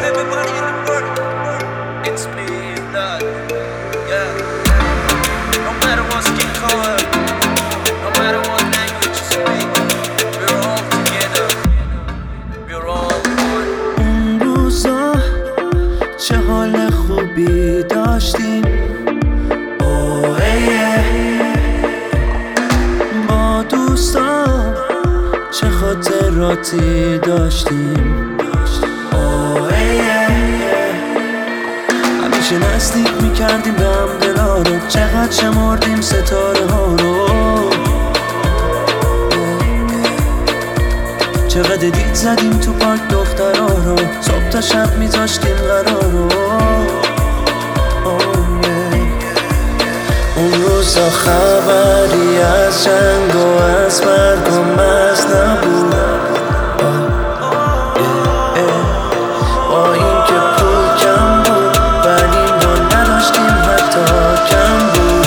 everybody in the world. It's me, that, yeah. No matter what skin color, no matter what language you speak, we're all together, we're all one. اون روزا چه حال خوبی داشتیم، با دوستان چه خاطراتی داشتیم. همیشه نزدیک میکردیم به هم دلا رو، چقدر شمردیم ستاره ها رو، چقدر دید زدیم تو پارک دخترها رو، صبح تا شب میذاشتیم قرار رو. اون روزا خبری از جنگ و از مرگ و مرز نبود، با این که پول کم بود ولی ما نداشتیم حتی کم بود.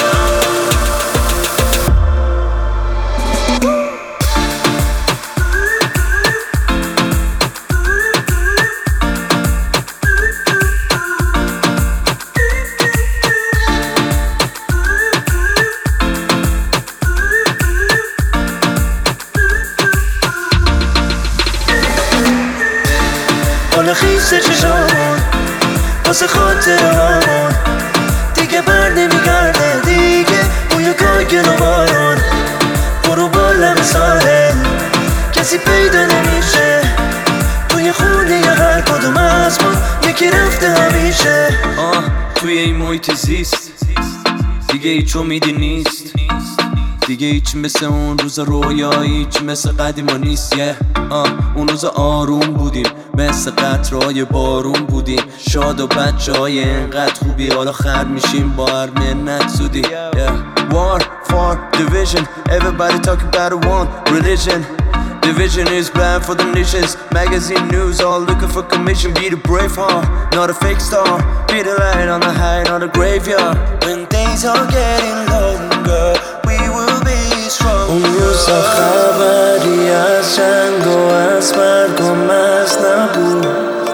حالا خیسه چشامون واسه خاطرهامون، دیگه بر نمیگرده، دیگه بوی گاگل و بارون، برو بالم ساحل کسی پیدا نمیشه، توی خونه ی هر کدوم از ما یکی رفته همیشه. توی این محیط زیست دیگه هیچ امیدی نیست، دیگه هیچ مثل اون روز رویایی، هیچ مثل قدیما نیست. اون روز آروم بودیم، مثل قطرهای بارون بودیم، شاد و بچه های انقدر خوبی، حالا خرد میشیم با هر منت زودی. War for division, everybody talking about one religion. Division is bad for the nations. Magazine news all looking for commission. Be the brave heart, not a fake star. Be the light on the high, not a graveyard. When days are getting longer, we will be strong. اون روزا خبری از جنگ و از مرگ و مرز نبود،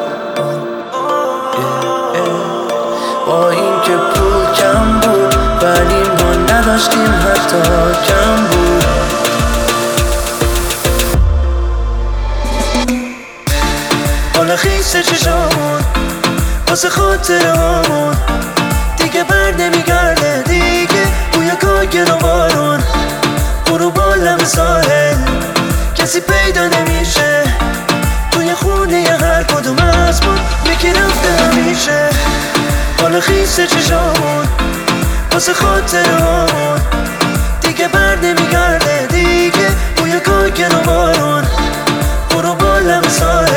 با این که پول کم بود ولی ما نداشتیم حتی کم بود. حالا خیسه چشامون واسه خاطرهامون، دیگه بر نمیگرده، دیگه بوی گاگل و بارون، برو بالم ساحل کسی پیدا نمیشه، توی خونه ی هر کدوم از ما یکی رفته همیشه. حالا خیسه چشامون واسه خاطرهامون، دیگه بر نمیگرده، دیگه بوی گاگل و بارون، برو بالم ساحل